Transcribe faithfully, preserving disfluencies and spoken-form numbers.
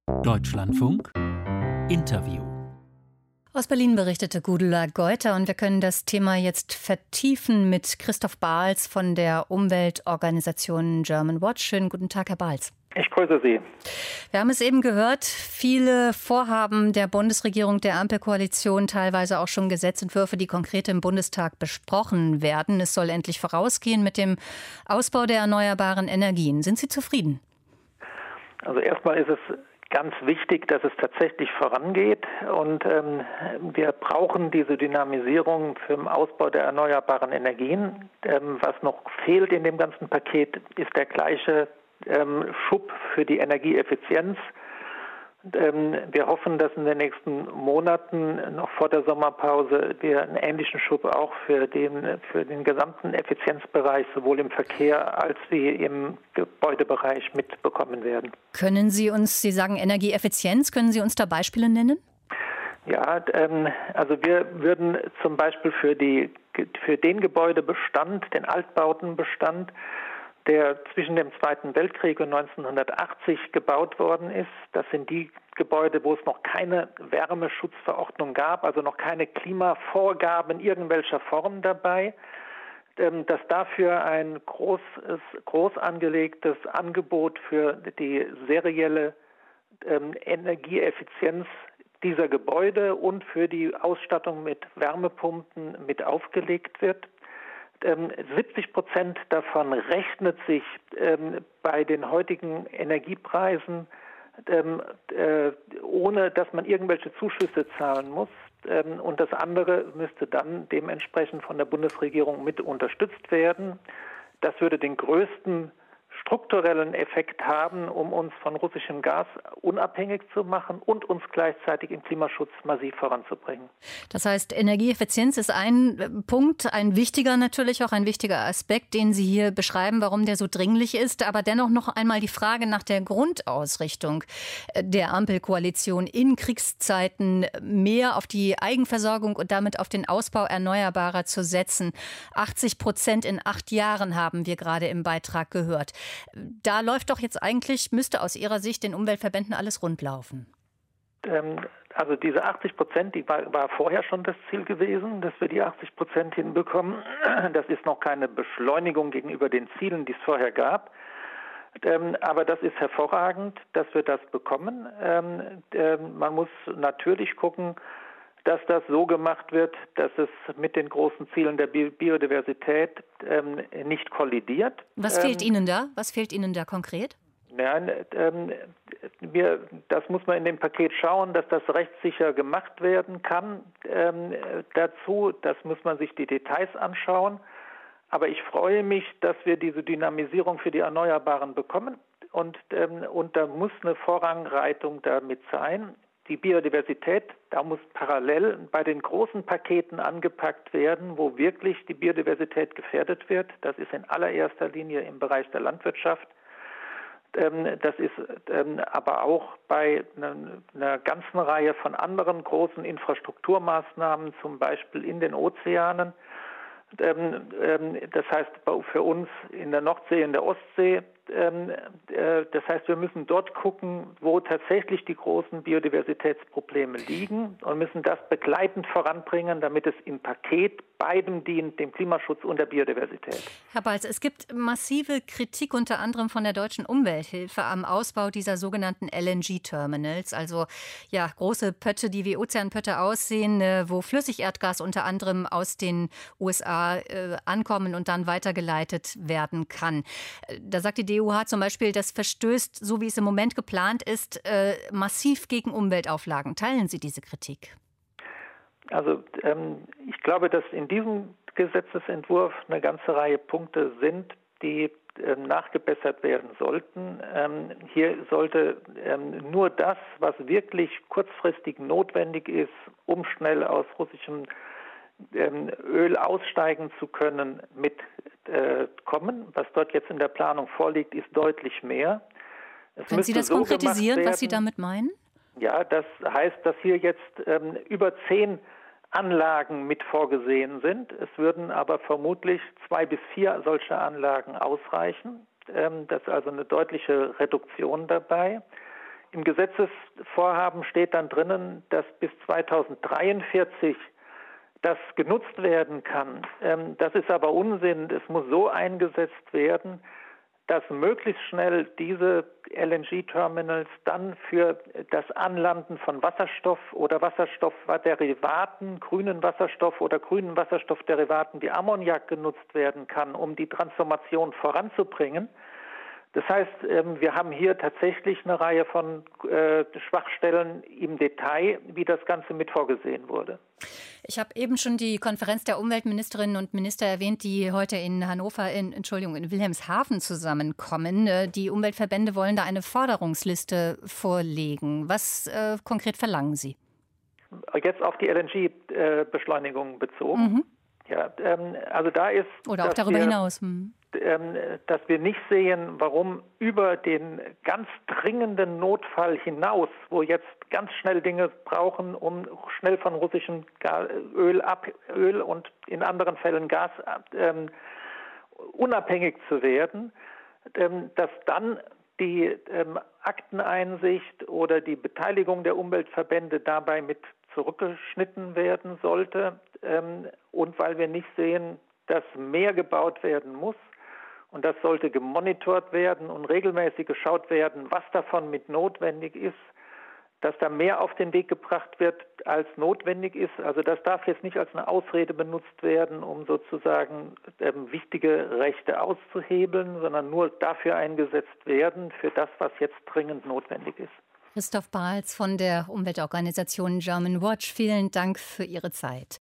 Deutschlandfunk Interview. Aus Berlin berichtete Gudula Geuter und wir können das Thema jetzt vertiefen mit Christoph Bahls von der Umweltorganisation Germanwatch. Schönen guten Tag, Herr Bahls. Ich grüße Sie. Wir haben es eben gehört, viele Vorhaben der Bundesregierung, der Ampelkoalition, teilweise auch schon Gesetzentwürfe, die konkret im Bundestag besprochen werden. Es soll endlich vorausgehen mit dem Ausbau der erneuerbaren Energien. Sind Sie zufrieden? Also erstmal ist es ganz wichtig, dass es tatsächlich vorangeht und ähm, wir brauchen diese Dynamisierung für den Ausbau der erneuerbaren Energien. Ähm, was noch fehlt in dem ganzen Paket, ist der gleiche ähm, Schub für die Energieeffizienz. Ähm, wir hoffen, dass in den nächsten Monaten, noch vor der Sommerpause, wir einen ähnlichen Schub auch für den, für den gesamten Effizienzbereich, sowohl im Verkehr als wie im Gebäudebereich mitbekommen werden. Können Sie uns, Sie sagen Energieeffizienz, können Sie uns da Beispiele nennen? Ja, ähm, also wir würden zum Beispiel für, die, für den Gebäudebestand, den Altbautenbestand, der zwischen dem Zweiten Weltkrieg und neunzehnhundertachtzig gebaut worden ist. Das sind die Gebäude, wo es noch keine Wärmeschutzverordnung gab, also noch keine Klimavorgaben irgendwelcher Form dabei. Dass dafür ein groß, groß angelegtes Angebot für die serielle ähm, Energieeffizienz dieser Gebäude und für die Ausstattung mit Wärmepumpen mit aufgelegt wird. siebzig Prozent davon rechnet sich ähm, bei den heutigen Energiepreisen, ähm, äh, ohne dass man irgendwelche Zuschüsse zahlen muss. Ähm, und das andere müsste dann dementsprechend von der Bundesregierung mit unterstützt werden. Das würde den größten strukturellen Effekt haben, um uns von russischem Gas unabhängig zu machen und uns gleichzeitig im Klimaschutz massiv voranzubringen. Das heißt, Energieeffizienz ist ein Punkt, ein wichtiger natürlich, auch ein wichtiger Aspekt, den Sie hier beschreiben, warum der so dringlich ist. Aber dennoch noch einmal die Frage nach der Grundausrichtung der Ampelkoalition in Kriegszeiten mehr auf die Eigenversorgung und damit auf den Ausbau Erneuerbarer zu setzen. achtzig Prozent in acht Jahren haben wir gerade im Beitrag gehört. Da läuft doch jetzt eigentlich, müsste aus Ihrer Sicht den Umweltverbänden alles rundlaufen. Ähm, also diese achtzig Prozent, die war, war vorher schon das Ziel gewesen, dass wir die achtzig Prozent hinbekommen. Das ist noch keine Beschleunigung gegenüber den Zielen, die es vorher gab. Ähm, aber das ist hervorragend, dass wir das bekommen. Ähm, äh, man muss natürlich gucken, dass das so gemacht wird, dass es mit den großen Zielen der Biodiversität ähm, nicht kollidiert. Was fehlt ähm, Ihnen da? Was fehlt Ihnen da konkret? Nein, ähm, wir, das muss man in dem Paket schauen, dass das rechtssicher gemacht werden kann. Ähm, dazu, das muss man sich die Details anschauen. Aber ich freue mich, dass wir diese Dynamisierung für die Erneuerbaren bekommen. Und, ähm, und da muss eine Vorrangreitung damit sein. Die Biodiversität, da muss parallel bei den großen Paketen angepackt werden, wo wirklich die Biodiversität gefährdet wird. Das ist in allererster Linie im Bereich der Landwirtschaft. Das ist aber auch bei einer ganzen Reihe von anderen großen Infrastrukturmaßnahmen, zum Beispiel in den Ozeanen. Das heißt für uns in der Nordsee, in der Ostsee. Das heißt, wir müssen dort gucken, wo tatsächlich die großen Biodiversitätsprobleme liegen und müssen das begleitend voranbringen, damit es im Paket beidem dient, dem Klimaschutz und der Biodiversität. Herr Bahls, es gibt massive Kritik unter anderem von der Deutschen Umwelthilfe am Ausbau dieser sogenannten L N G-Terminals, also ja große Pötte, die wie Ozeanpötte aussehen, wo Flüssigerdgas unter anderem aus den U S A äh, ankommen und dann weitergeleitet werden kann. Da sagt die D E U H zum Beispiel, das verstößt, so wie es im Moment geplant ist, äh, massiv gegen Umweltauflagen. Teilen Sie diese Kritik? Also ähm, ich glaube, dass in diesem Gesetzesentwurf eine ganze Reihe Punkte sind, die ähm, nachgebessert werden sollten. Ähm, hier sollte ähm, nur das, was wirklich kurzfristig notwendig ist, um schnell aus russischem ähm, Öl aussteigen zu können, mit äh, kommen. Was dort jetzt in der Planung vorliegt, ist deutlich mehr. Es Können Sie das so konkretisieren, was Sie damit meinen? Ja, das heißt, dass hier jetzt ähm, über zehn Anlagen mit vorgesehen sind. Es würden aber vermutlich zwei bis vier solcher Anlagen ausreichen. Ähm, das ist also eine deutliche Reduktion dabei. im Gesetzesvorhaben steht dann drinnen, dass bis zweitausenddreiundvierzig das genutzt werden kann. Ähm, das ist aber Unsinn. Es muss so eingesetzt werden, dass möglichst schnell diese L N G-Terminals dann für das Anlanden von Wasserstoff oder Wasserstoffderivaten, grünen Wasserstoff oder grünen Wasserstoffderivaten wie Ammoniak genutzt werden kann, um die Transformation voranzubringen. Das heißt, wir haben hier tatsächlich eine Reihe von äh, Schwachstellen im Detail, wie das Ganze mit vorgesehen wurde. Ich habe eben schon die Konferenz der Umweltministerinnen und Minister erwähnt, die heute in Hannover, in, Entschuldigung, in Wilhelmshaven zusammenkommen. Die Umweltverbände wollen da eine Forderungsliste vorlegen. Was äh, konkret verlangen Sie? Jetzt auf die L N G-Beschleunigung bezogen. Mhm. Ja, ähm, also da ist... Oder auch darüber wir, hinaus. Hm. ähm, dass wir nicht sehen, warum über den ganz dringenden Notfall hinaus, wo jetzt ganz schnell Dinge brauchen, um schnell von russischem Öl, ab, Öl und in anderen Fällen Gas ähm, unabhängig zu werden, ähm, dass dann die ähm, Akteneinsicht oder die Beteiligung der Umweltverbände dabei mit zurückgeschnitten werden sollte, ähm, und weil wir nicht sehen, dass mehr gebaut werden muss. Und das sollte gemonitort werden und regelmäßig geschaut werden, was davon mit notwendig ist, dass da mehr auf den Weg gebracht wird, als notwendig ist. Also das darf jetzt nicht als eine Ausrede benutzt werden, um sozusagen ähm, wichtige Rechte auszuhebeln, sondern nur dafür eingesetzt werden, für das, was jetzt dringend notwendig ist. Christoph Bahls von der Umweltorganisation German Watch, vielen Dank für Ihre Zeit.